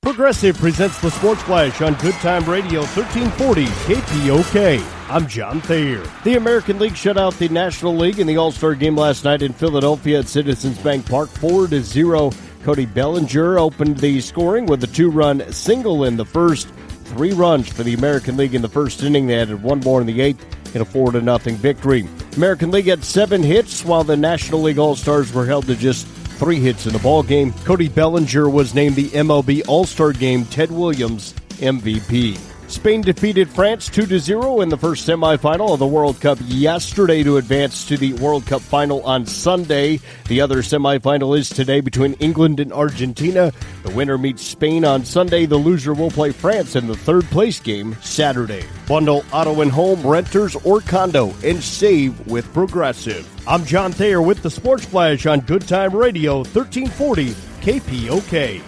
Progressive presents the Sports Flash on Good Time Radio 1340 KPOK. I'm John Thayer. The American League shut out the National League in the All-Star game last night in Philadelphia at Citizens Bank Park 4-0. Cody Bellinger opened the scoring with a 2-run single in the first. 3 runs for the American League in the first inning. They added 1 more in the 8th in a 4-0 victory. American League had 7 hits, while the National League All-Stars were held to just 3 hits in the ballgame. Cody Bellinger was named the MLB All-Star Game Ted Williams MVP. Spain defeated France 2-0 in the first semifinal of the World Cup yesterday to advance to the World Cup final on Sunday. The other semifinal is today between England and Argentina. The winner meets Spain on Sunday. The loser will play France in the third-place game Saturday. Bundle auto and home, renters, or condo, and save with Progressive. I'm John Thayer with the Sports Flash on Good Time Radio 1340 KPOK.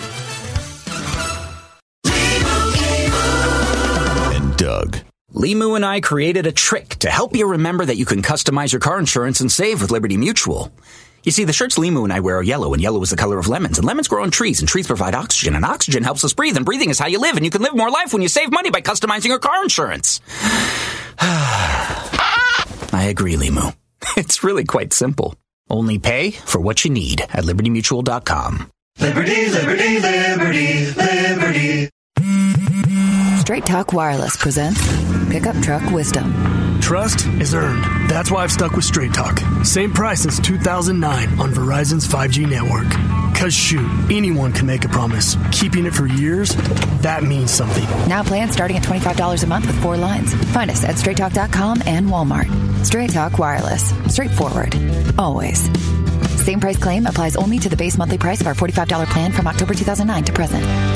Doug. Limu and I created a trick to help you remember that you can customize your car insurance and save with Liberty Mutual. You see, the shirts Limu and I wear are yellow, and yellow is the color of lemons, and lemons grow on trees, and trees provide oxygen, and oxygen helps us breathe, and breathing is how you live, and you can live more life when you save money by customizing your car insurance. I agree, Limu. It's really quite simple. Only pay for what you need at LibertyMutual.com. Liberty, liberty, liberty, liberty. Straight Talk Wireless presents Pickup Truck Wisdom. Trust is earned. That's why I've stuck with Straight Talk. Same price since 2009 on Verizon's 5G network. Cause shoot, anyone can make a promise. Keeping it for years, that means something. Now plans starting at $25 a month with 4 lines. Find us at straighttalk.com and Walmart. Straight Talk Wireless. Straightforward. Always. Same price claim applies only to the base monthly price of our $45 plan from October 2009 to present.